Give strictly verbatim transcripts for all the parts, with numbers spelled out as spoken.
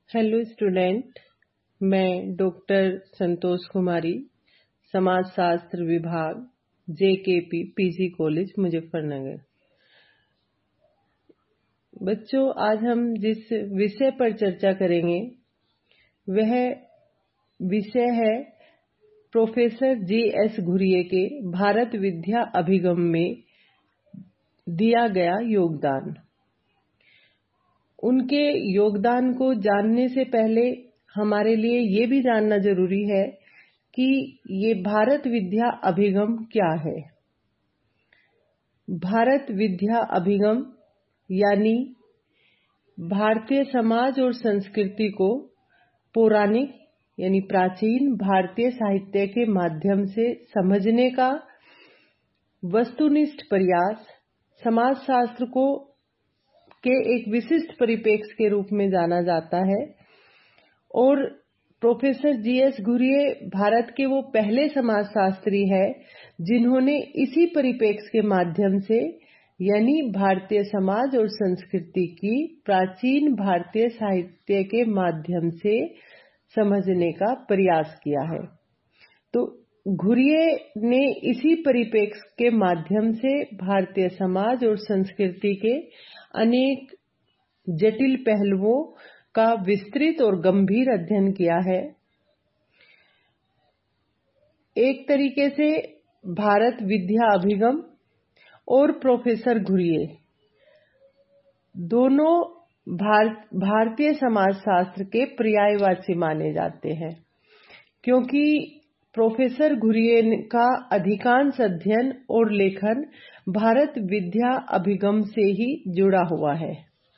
Hello student, मैं doctor Santosh Kumari, समाजशास्त्र विभाग, जेकेपी पीजी कॉलेज मुजफ्फरनगर। बच्चों, आज हम जिस विषय पर चर्चा करेंगे वह विषय है प्रोफेसर जी एस घुरिये के भारत विद्या अभिगम में दिया गया योगदान। उनके योगदान को जानने से पहले हमारे लिए ये भी जानना जरूरी है कि ये भारत विद्या अभिगम क्या है। भारत विद्या अभिगम यानी भारतीय समाज और संस्कृति को पौराणिक यानी प्राचीन भारतीय साहित्य के माध्यम से समझने का वस्तुनिष्ठ प्रयास समाजशास्त्र को के एक विशिष्ट परिप्रेक्ष्य के रूप में जाना जाता है। और professor G S Ghurye Bharat के वो पहले समाजशास्त्री है जिन्होंने इसी परिप्रेक्ष्य के माध्यम से यानी भारतीय समाज और संस्कृति की प्राचीन भारतीय साहित्य के माध्यम से समझने का प्रयास किया है। तो घुरिये ने इसी परिप्रेक्ष्य के माध्यम से भारतीय समाज और संस्कृति के अनेक जटिल पहलुओं का विस्तृत और गंभीर अध्ययन किया है। एक तरीके से भारत विद्या अभिगम और प्रोफेसर घुरिये दोनों भारत भारतीय समाजशास्त्र के पर्यायवाची माने जाते हैं, क्योंकि प्रोफेसर घुरिये का अधिकांश अध्ययन और लेखन भारत विद्या अभिगम से ही जुड़ा हुआ है।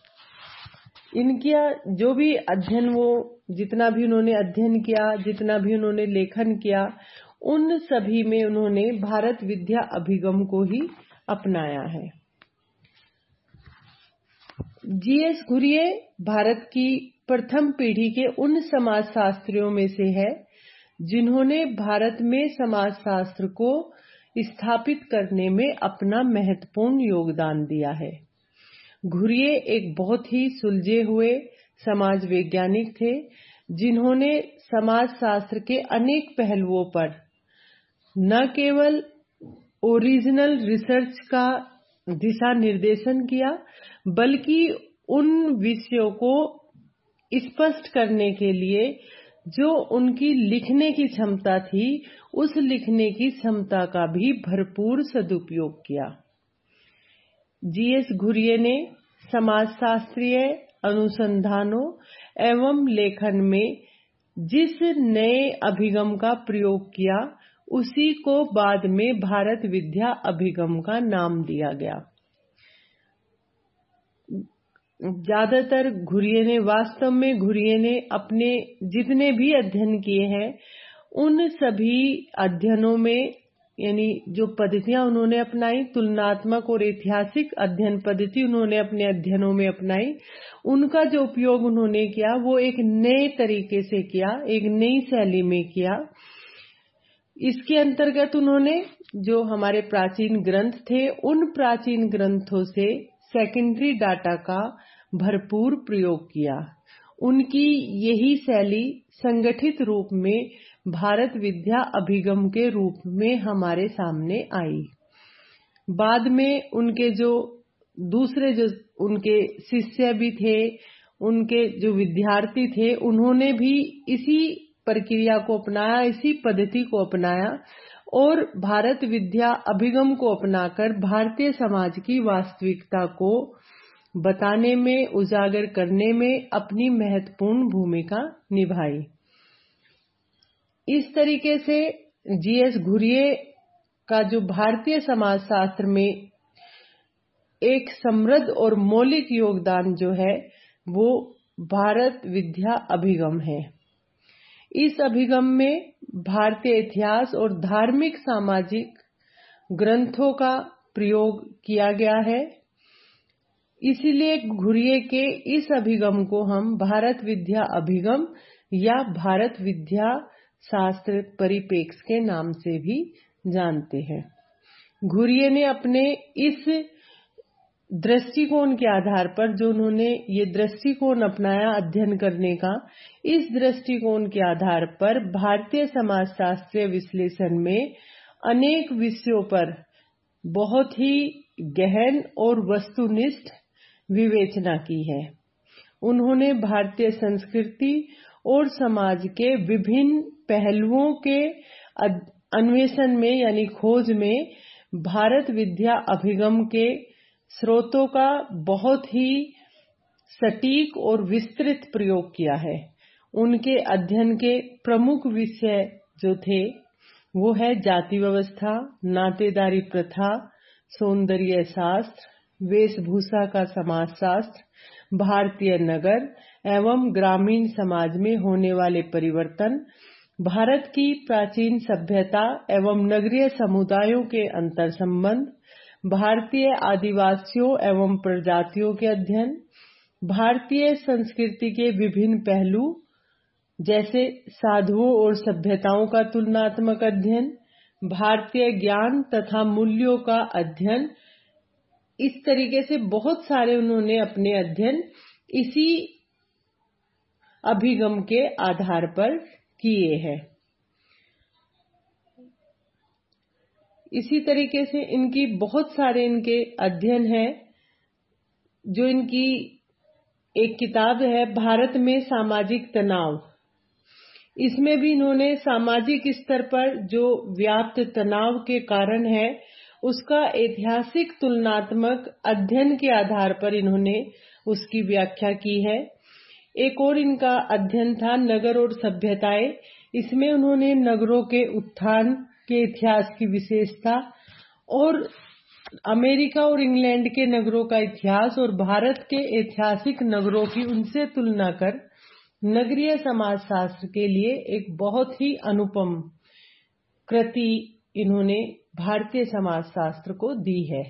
इनका जो भी अध्ययन वो जितना भी उन्होंने अध्ययन किया, जितना भी उन्होंने लेखन किया, उन सभी में उन्होंने भारत विद्या अभिगम को ही अपनाया है। जी एस घुरिये भारत की प्रथम पीढ़ी के उन समाजशास्त्रियों में से है जिन्होंने भारत में समाजशास्त्र को स्थापित करने में अपना महत्वपूर्ण योगदान दिया है। घुरिये एक बहुत ही सुलझे हुए समाज वैज्ञानिक थे जिन्होंने समाजशास्त्र के अनेक पहलुओं पर न केवल ओरिजिनल रिसर्च का दिशा निर्देशन किया, बल्कि उन विषयों को स्पष्ट करने के लिए जो उनकी लिखने की क्षमता थी, उस लिखने की क्षमता का भी भरपूर सदुपयोग किया। जी एस घुरिये ने समाजशास्त्रीय अनुसंधानों एवं लेखन में जिस नए अभिगम का प्रयोग किया, उसी को बाद में भारत विद्या अभिगम का नाम दिया गया। ज्यादातर घुरिये ने वास्तव में घुरिये ने अपने जितने भी अध्ययन किए हैं, उन सभी अध्ययनों में यानी जो पद्धतियां उन्होंने अपनाई, तुलनात्मक और ऐतिहासिक अध्ययन पद्धति उन्होंने अपने अध्ययनों में अपनाई, उनका जो उपयोग उन्होंने किया वो एक नए तरीके से किया, एक नई शैली में किया। इसके अंतर्गत उन्होंने जो हमारे प्राचीन ग्रंथ थे, उन प्राचीन ग्रंथों से सेकेंडरी डाटा का भरपूर प्रयोग किया। उनकी यही शैली संगठित रूप में भारत विद्या अभिगम के रूप में हमारे सामने आई। बाद में उनके जो दूसरे जो उनके शिष्य भी थे, उनके जो विद्यार्थी थे, उन्होंने भी इसी प्रक्रिया को अपनाया, इसी पद्धति को अपनाया और भारत विद्या अभिगम को अपनाकर भारतीय समाज की वास्तविकता को बताने में, उजागर करने में अपनी महत्वपूर्ण भूमिका निभाई। इस तरीके से जी एस घुरिये का जो भारतीय समाजशास्त्र में एक समृद्ध और मौलिक योगदान जो है वो भारत विद्या अभिगम है। इस अभिगम में भारतीय इतिहास और धार्मिक सामाजिक ग्रंथों का प्रयोग किया गया है। इसीलिए घुरिये के इस अभिगम को हम भारत विद्या अभिगम या भारत विद्या शास्त्र परिप्रेक्ष्य के नाम से भी जानते हैं। घुरिये ने अपने इस दृष्टिकोण के आधार पर जो उन्होंने ये दृष्टिकोण अपनाया अध्ययन करने का, इस दृष्टिकोण के आधार पर भारतीय समाजशास्त्रीय विश्लेषण में अनेक विषयों पर बहुत ही गहन और वस्तुनिष्ठ विवेचना की है। उन्होंने भारतीय संस्कृति और समाज के विभिन्न पहलुओं के अन्वेषण में यानी खोज में भारत विद्या अभिगम के स्रोतों का बहुत ही सटीक और विस्तृत प्रयोग किया है। उनके अध्ययन के प्रमुख विषय जो थे वो है जाति व्यवस्था, नातेदारी प्रथा, सौंदर्य शास्त्र, वेशभूषा का समाजशास्त्र, भारतीय नगर एवं ग्रामीण समाज में होने वाले परिवर्तन, भारत की प्राचीन सभ्यता एवं नगरीय समुदायों के अंतर संबंध, भारतीय आदिवासियों एवं प्रजातियों के अध्ययन, भारतीय संस्कृति के विभिन्न पहलू जैसे साधुओं और सभ्यताओं का तुलनात्मक अध्ययन, भारतीय ज्ञान तथा मूल्यों का अध्ययन, इस तरीके से बहुत सारे उन्होंने अपने अध्ययन इसी अभिगम के आधार पर किए हैं। इसी तरीके से इनकी बहुत सारे इनके अध्ययन हैं। जो इनकी एक किताब है भारत में सामाजिक तनाव, इसमें भी इन्होंने सामाजिक स्तर पर जो व्याप्त तनाव के कारण है उसका ऐतिहासिक तुलनात्मक अध्ययन के आधार पर इन्होंने उसकी व्याख्या की है। एक और इनका अध्ययन था नगर और सभ्यताएं, इसमें उन्होंने नगरों के उत्थान के इतिहास की विशेषता और अमेरिका और इंग्लैंड के नगरों का इतिहास और भारत के ऐतिहासिक नगरों की उनसे तुलना कर नगरीय समाजशास्त्र के लिए एक बहुत ही अनुपम कृति इन्होंने भारतीय समाजशास्त्र को दी है।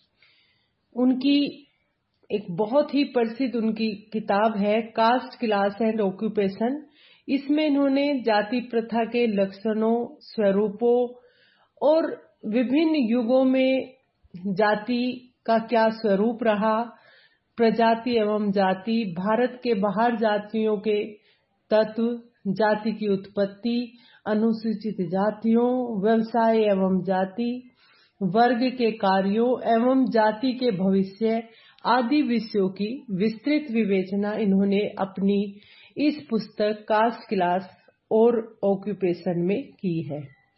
उनकी एक बहुत ही प्रसिद्ध उनकी किताब है कास्ट क्लास एंड ऑक्यूपेशन। इसमें इन्होंने जाति प्रथा के लक्षणों, स्वरूपों और विभिन्न युगों में जाति का क्या स्वरूप रहा, प्रजाति एवं जाति, भारत के बाहर जातियों के तत्व, जाति की उत्पत्ति, अनुसूचित जातियों, व्यवसाय एवं जाति, वर्ग के कार्यों एवं जाति के भविष्य आदि विषयों की विस्तृत विवेचना इन्होंने अपनी इस पुस्तक कास्ट क्लास और ऑक्यूपेशन में की है।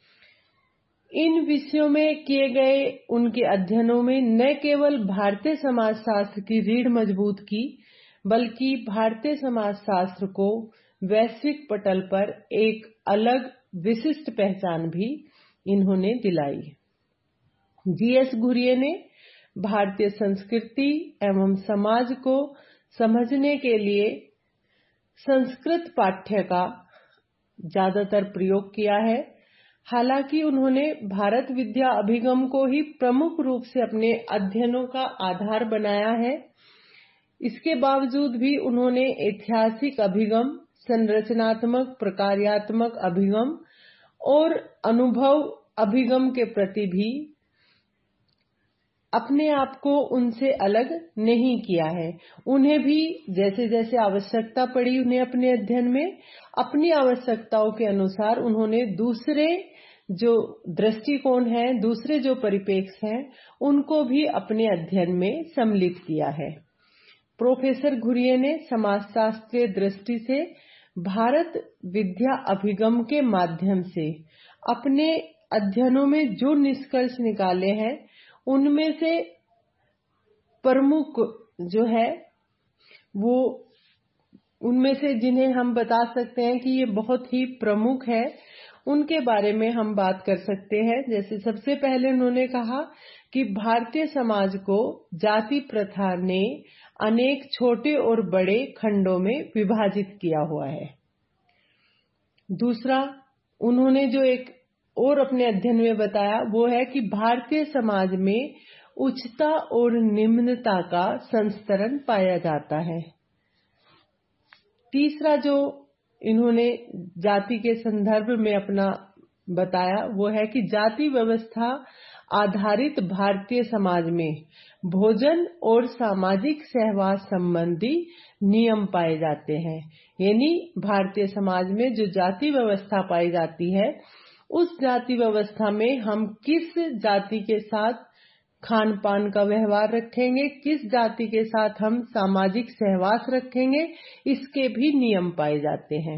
इन विषयों में किए गए उनके अध्ययनों में न केवल भारतीय समाजशास्त्र की रीढ़ मजबूत की, बल्कि भारतीय समाजशास्त्र को वैश्विक पटल पर एक अलग विशिष्ट पहचान भी इन्होंने दिलाई। जीएस घुरिये ने भारतीय संस्कृति एवं समाज को समझने के लिए संस्कृत पाठ्य का ज्यादातर प्रयोग किया है। हालांकि उन्होंने भारत विद्या अभिगम को ही प्रमुख रूप से अपने अध्ययनों का आधार बनाया है। इसके बावजूद भी उन्होंने ऐतिहासिक अभिगम, संरचनात्मक प्रकार्यात्मक अभिगम और अनुभव अभिगम के प्रति भी अपने आप को उनसे अलग नहीं किया है। उन्हें भी जैसे जैसे आवश्यकता पड़ी उन्हें अपने अध्ययन में अपनी आवश्यकताओं के अनुसार उन्होंने दूसरे जो दृष्टिकोण है, दूसरे जो परिप्रेक्ष्य हैं, उनको भी अपने अध्ययन में सम्मिलित किया है। प्रोफेसर घुरिये ने समाजशास्त्रीय दृष्टि से भारत विद्या अभिगम के माध्यम से अपने अध्ययनों में जो निष्कर्ष निकाले हैं उनमें से प्रमुख जो है वो उनमें से जिन्हें हम बता सकते हैं कि ये बहुत ही प्रमुख है, उनके बारे में हम बात कर सकते हैं। जैसे सबसे पहले उन्होंने कहा कि भारतीय समाज को जाति प्रथा ने अनेक छोटे और बड़े खंडों में विभाजित किया हुआ है। दूसरा, उन्होंने जो एक और अपने अध्ययन में बताया वो है कि भारतीय समाज में उच्चता और निम्नता का संस्तरण पाया जाता है। तीसरा जो इन्होंने जाति के संदर्भ में अपना बताया वो है कि जाति व्यवस्था आधारित भारतीय समाज में भोजन और सामाजिक सहवास संबंधी नियम पाए जाते हैं। यानी भारतीय समाज में जो जाति व्यवस्था पाई जाती है, उस जाति व्यवस्था में हम किस जाति के साथ खान पान का व्यवहार रखेंगे, किस जाति के साथ हम सामाजिक सहवास रखेंगे, इसके भी नियम पाए जाते हैं।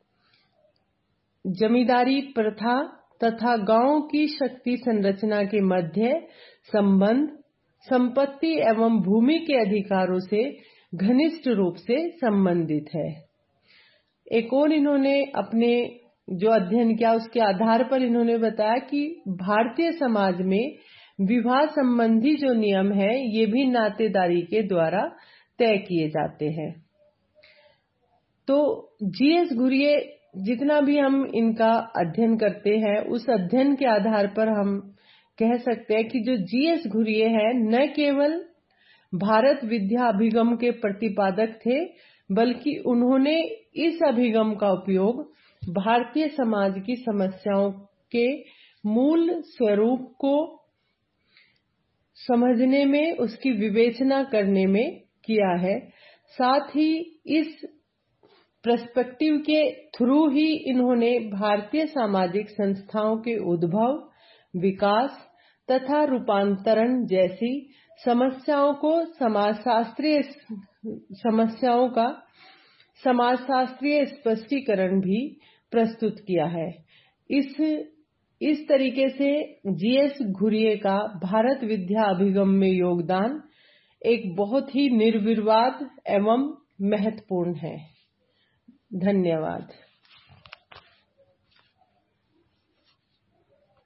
जमींदारी प्रथा तथा गांव की शक्ति संरचना के मध्य संबंध संपत्ति एवं भूमि के अधिकारों से घनिष्ठ रूप से संबंधित है। एक और इन्होंने अपने जो अध्ययन किया उसके आधार पर इन्होंने बताया कि भारतीय समाज में विवाह संबंधी जो नियम है ये भी नातेदारी के द्वारा तय किए जाते हैं। तो जीएस घुरिये जितना भी हम इनका अध्ययन करते हैं, उस अध्ययन के आधार पर हम कह सकते हैं कि जो जीएस घुरिये है न केवल भारत विद्या अभिगम के प्रतिपादक थे, बल्कि उन्होंने इस अभिगम का उपयोग भारतीय समाज की समस्याओं के मूल स्वरूप को समझने में, उसकी विवेचना करने में किया है। साथ ही इस पर्सपेक्टिव के थ्रू ही इन्होंने भारतीय सामाजिक संस्थाओं के उद्भव, विकास तथा रूपांतरण जैसी समस्याओं को समाजशास्त्रीय समस्याओं का समाजशास्त्रीय स्पष्टीकरण भी प्रस्तुत किया है। इस इस तरीके से जीएस घुरिये का भारत विद्या अभिगम में योगदान एक बहुत ही निर्विवाद एवं महत्वपूर्ण है। धन्यवाद।